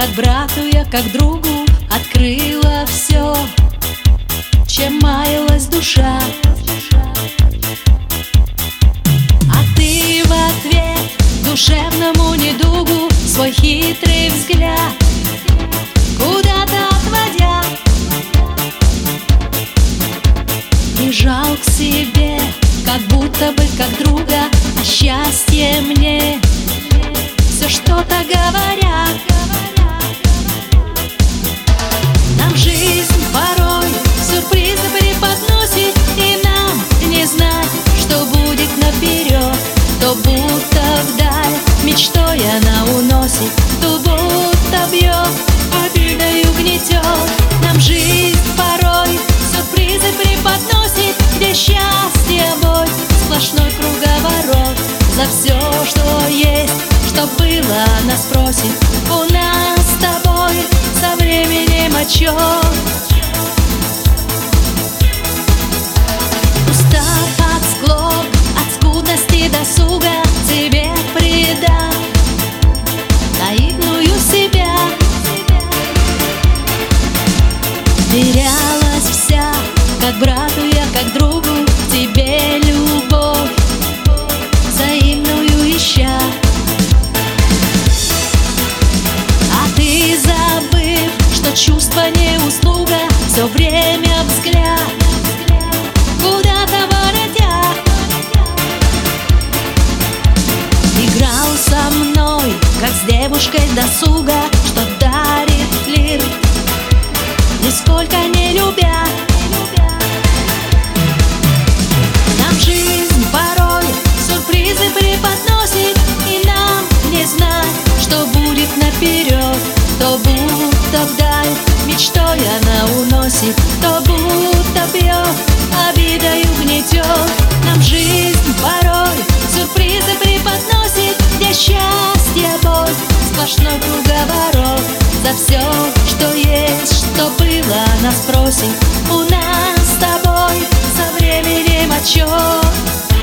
как брату я, как другу открыла все, чем маялась душа. А ты в ответ душевному недугу свой хитрый взгляд куда-то отводя прижал к себе, как будто бы как друга, а счастье мне все что-то говоря. Нам жизнь порой сюрпризы преподносит, и нам не знать, что будет наперед. То будто вдаль мечтой она уносит, то будто бьет, обидою гнетет. Нам жизнь порой сюрпризы преподносит, где счастье, боль, сплошной круговорот. За все, что есть, что было, она спросит. У нас с тобой со временем отчет. Устав от склок, от скудности досуга, тебе предам наивную себя. Терялась вся, как брату я, как другу, тебе любовь взаимную ища. А ты, забыв, что чувство не услуга, все время взгляд куда-то воротя играл со мной, как с девушкой досуга, что дарит флирт, нисколько не любя. Нам жизнь порой сюрпризы преподносит, и нам не знать, что будет наперед. То будто вдаль мечтой она уносит, то будто бьет, обидою гнетет. Нам жизнь порой сюрпризы преподносит, где счастье, боль, сплошной круговорот. За все, что есть, что было, она спросит. У нас с тобой со временем отчет.